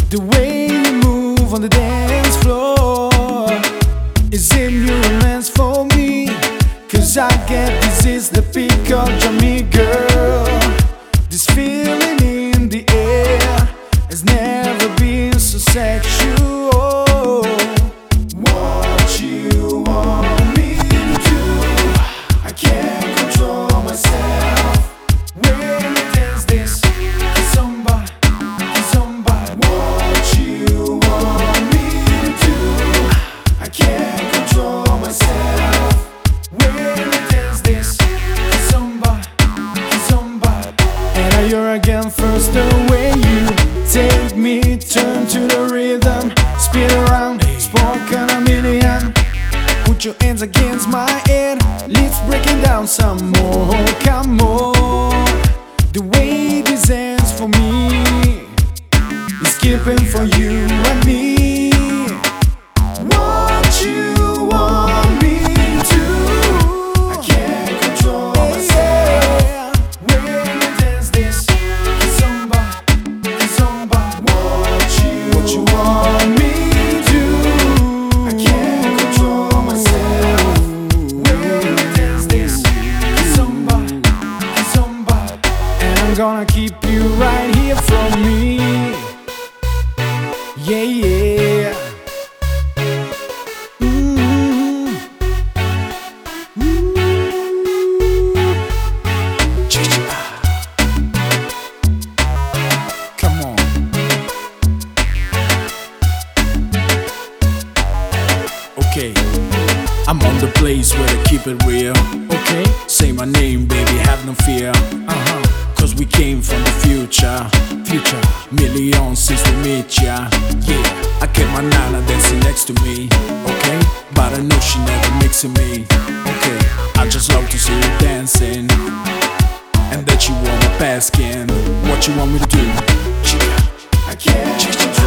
The way you move on the dance floor is in your hands for me. Cause I get this is the peak of me, girl. This feeling in the air has never been so sexual. What you want me to do, I can't control myself. When you dance this kizomba, kizomba. What you want me to do, I can't control myself. When you dance this kizomba, kizomba. And now you're again first the way you take me, turn to the rhythm, spin around, spark on a million. Put your hands against my head, let's break it down some more. Come on, the way this ends for me is skipping for you and me. What you want me to, I can't control myself. When you dance this kizomba, kizomba. What you want me to, I can't control myself. When you dance this kizomba, kizomba. And I'm gonna keep you right here from me. Yeah, yeah. Come on. Okay, I'm on the place where they keep it real. Okay, say my name, baby, have no fear. Cause we came from the future. Future. Millions since we meet ya. Yeah, I kept my nana dancing next to me. Okay, but I know she never mixing me. Okay, I just love to see you dancing, and that you want my asking what you want me to do. I can't